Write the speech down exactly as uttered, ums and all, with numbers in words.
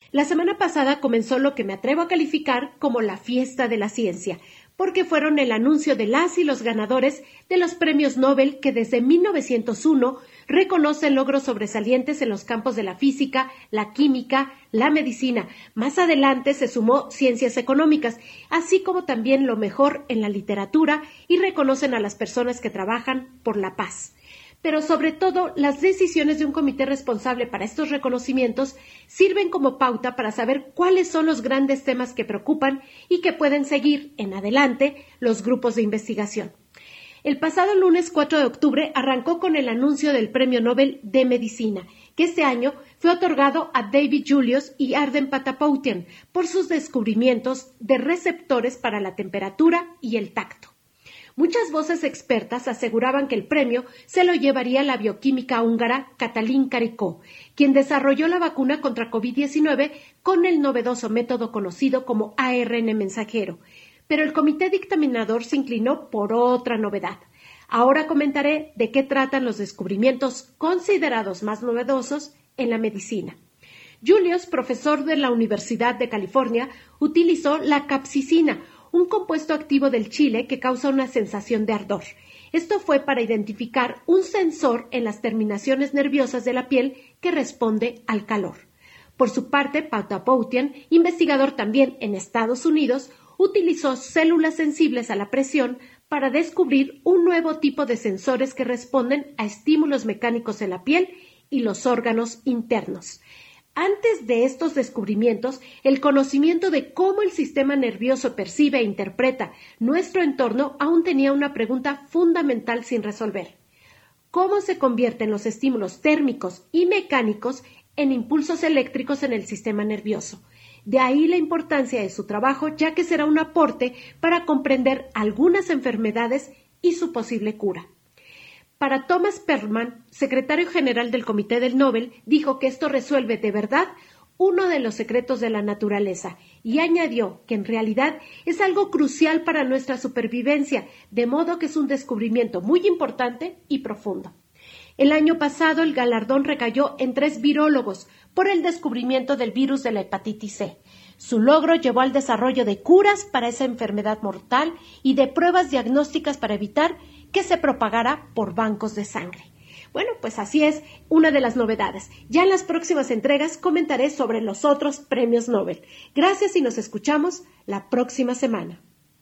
La semana pasada comenzó lo que me atrevo a calificar como la fiesta de la ciencia, porque fueron el anuncio de las y los ganadores de los premios Nobel que desde mil novecientos uno reconocen logros sobresalientes en los campos de la física, la química, la medicina. Más adelante se sumó ciencias económicas, así como también lo mejor en la literatura, y reconocen a las personas que trabajan por la paz. Pero sobre todo, las decisiones de un comité responsable para estos reconocimientos sirven como pauta para saber cuáles son los grandes temas que preocupan y que pueden seguir en adelante los grupos de investigación. El pasado lunes cuatro de octubre arrancó con el anuncio del Premio Nobel de Medicina, que este año fue otorgado a David Julius y Arden Patapoutian por sus descubrimientos de receptores para la temperatura y el tacto. Muchas voces expertas aseguraban que el premio se lo llevaría la bioquímica húngara Katalin Karikó, quien desarrolló la vacuna contra COVID diecinueve con el novedoso método conocido como A R N mensajero. Pero el comité dictaminador se inclinó por otra novedad. Ahora comentaré de qué tratan los descubrimientos considerados más novedosos en la medicina. Julius, profesor de la Universidad de California, utilizó la capsicina, un compuesto activo del chile que causa una sensación de ardor. Esto fue para identificar un sensor en las terminaciones nerviosas de la piel que responde al calor. Por su parte, Patapoutian, investigador también en Estados Unidos, utilizó células sensibles a la presión para descubrir un nuevo tipo de sensores que responden a estímulos mecánicos en la piel y los órganos internos. Antes de estos descubrimientos, el conocimiento de cómo el sistema nervioso percibe e interpreta nuestro entorno aún tenía una pregunta fundamental sin resolver. ¿Cómo se convierten los estímulos térmicos y mecánicos en impulsos eléctricos en el sistema nervioso? De ahí la importancia de su trabajo, ya que será un aporte para comprender algunas enfermedades y su posible cura. Para Thomas Perlmann, secretario general del Comité del Nobel, dijo que esto resuelve de verdad uno de los secretos de la naturaleza y añadió que en realidad es algo crucial para nuestra supervivencia, de modo que es un descubrimiento muy importante y profundo. El año pasado el galardón recayó en tres virólogos por el descubrimiento del virus de la hepatitis C. Su logro llevó al desarrollo de curas para esa enfermedad mortal y de pruebas diagnósticas para evitar que se propagara por bancos de sangre. Bueno, pues así es una de las novedades. Ya en las próximas entregas comentaré sobre los otros premios Nobel. Gracias y nos escuchamos la próxima semana.